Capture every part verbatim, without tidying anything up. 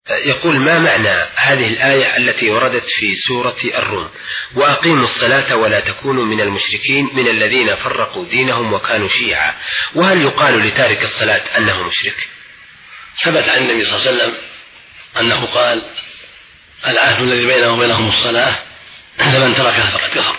يقول: ما معنى هذه الآية التي وردت في سورة الروم: وأقيموا الصلاة ولا تكونوا من المشركين من الذين فرقوا دينهم وكانوا شيعا؟ وهل يقال لتارك الصلاة أنه مشرك؟ ثبت عن النبي صلى الله عليه وسلم أنه قال: العهد الذي بينهم وبينهم الصلاة، فمن تركها فقد كفر.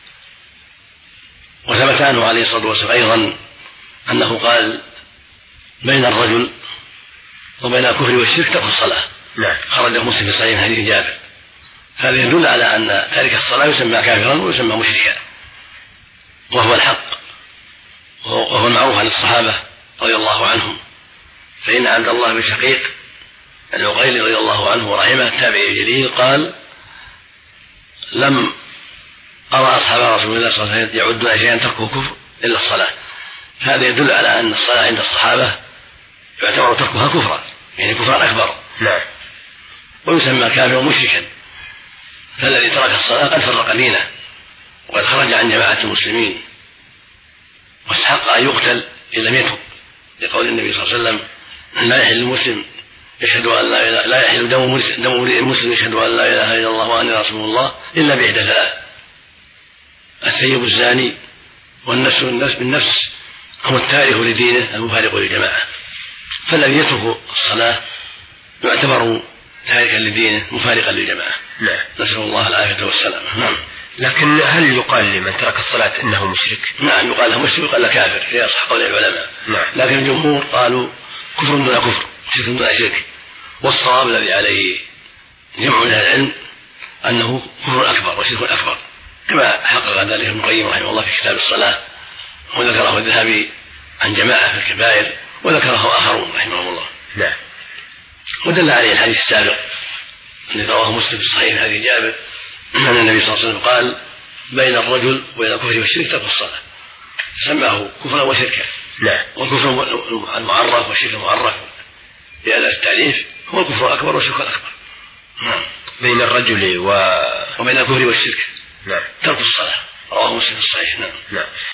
وثبت عنه عليه الصلاة والسلام أيضا أنه قال: بين الرجل وبين الكفر والشرك ترك الصلاة. نعم. خرجه مسلم في صحيح حديث جابر. هذا يدل على أن تارك الصلاة يسمى كافرا ويسمى مشركا، وهو الحق، وهو المعروف عن الصحابة رضي الله عنهم. فإن عبد الله بن شقيق العقيلي رضي الله عنه ورحمه التابعي الجليل قال: لم أرى أصحاب رسول الله صلى الله عليه وسلم يعدون شيئا تركه كفر إلا الصلاة. هذا يدل على أن الصلاة عند الصحابة يعتبر تركها كفرا، يعني كفرا أكبر. نعم. ويسمى كافرا ومشركا. فالذي ترك الصلاة قد فرق دينه وقد خرج عن جماعة المسلمين واستحق أن يقتل إن لم يتب، لقول النبي صلى الله عليه وسلم: لا يحل المسلم يشهد أن لا إله لا يحل دم المسلم يشهد أن لا إله إلا الله وأني رسول الله إلا بإحدى ثلاث: الثيب الزاني، والنفس بالنفس بالنفس، هو التارك لدينه المفارق للجماعة. فالذي يترك الصلاة يعتبر تاركا لدينه مفارقا للجماعة. نعم. نسأل الله العافية والسلامة. نعم. لكن هل يقال لمن ترك الصلاة إنه مشرك؟ نعم، يقال له مشرك ويقال له كافر في أصح قول العلماء. نعم. لكن الجمهور قالوا كفر دون كفر، شرك دون شرك. والصواب الذي عليه جمع من العلم أنه كفر أكبر وشرك أكبر، كما حقق ذلك ابن القيم رحمه الله في كتاب الصلاة، وذكره الذهبي عن جماعة في الكبائر، وذكره آخرون رحمهم الله. نعم. ودل عليه الحديث السابق الذي رواه مسلم في الصحيح حديث جابر أن النبي صلى الله عليه وسلم قال: بين الرجل وبين الكفر والشرك ترك الصلاة، سماه كفرا وشركا. نعم. والكفر المعرف والشرك المعرف بأداة التعريف هو الكفر الأكبر والشرك الأكبر. نعم. بين الرجل و... وبين الكفر والشرك نعم. ترك الصلاة، رواه مسلم في الصحيح. نعم. نعم.